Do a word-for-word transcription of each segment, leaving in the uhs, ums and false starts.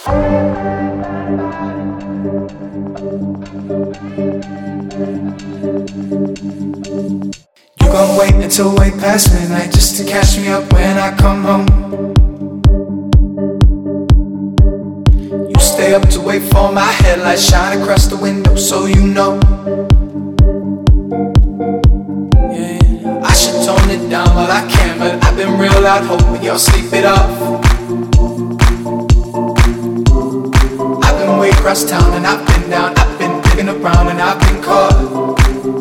You gon' wait until way past midnight just to catch me up when I come home. You stay up to wait for my headlights shine across the window so you know. Yeah, I should tone it down while I can, but I've been real loud hoping y'all sleep it off. I've been way across town and I've been down, I've been digging around and I've been caught.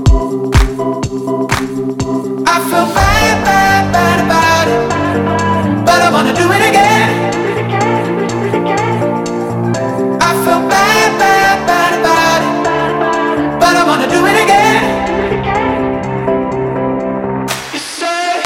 I feel bad, bad, bad about it, but I wanna do it again. I feel bad, bad, bad about it, but I wanna do it again. You say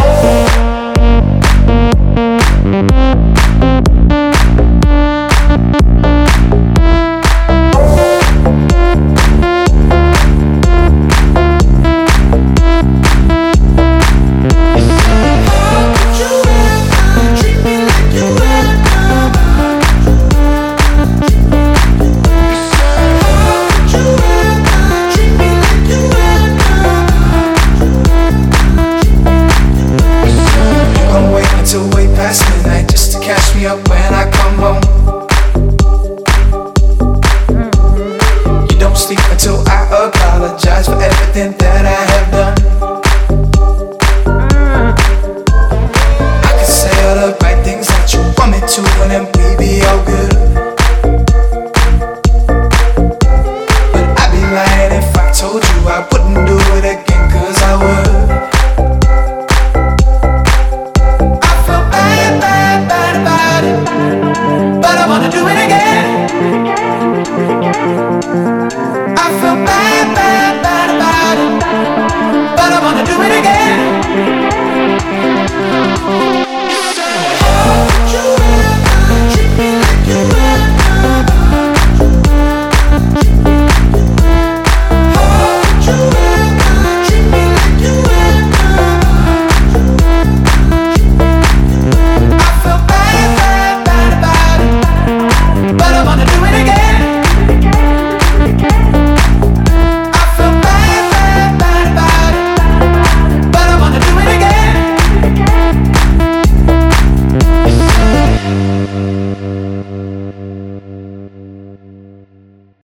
up when I come home. You don't sleep until I apologize for everything that I have done. I can say all the right things that you want me to, and then we be all good.